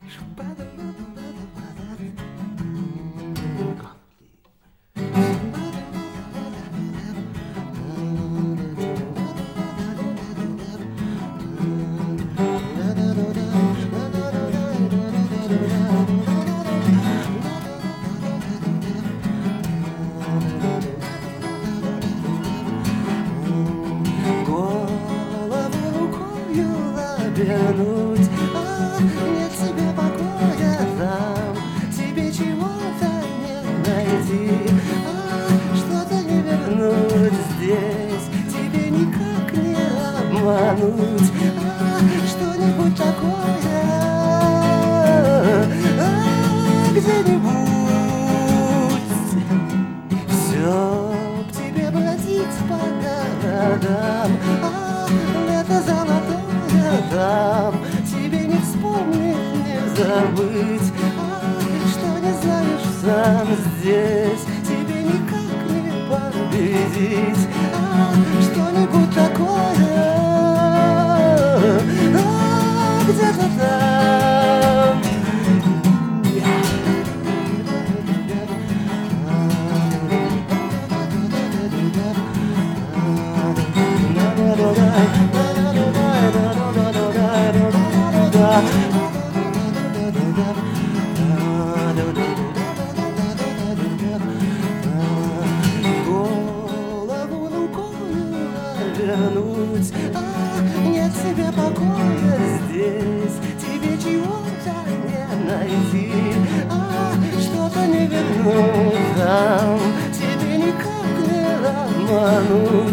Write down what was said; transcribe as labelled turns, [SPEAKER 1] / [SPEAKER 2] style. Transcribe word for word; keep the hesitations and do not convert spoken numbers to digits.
[SPEAKER 1] вернуть, а нет тебе покоя там, тебе чего-то не найти, а что-то не вернуть здесь, тебе никак не обмануть, а что-нибудь такое, а где-нибудь все к тебе бродить по городам, а лето золотое там, тебе не вспомнить, не забыть, а что не знаешь сам здесь, тебе никак не победить, а что-нибудь такое, а где-то там. Голову рукою вернуть, а нет тебе покоя здесь, тебе чего-то не найти, а что-то не вернуть там, тебе никак не обмануть.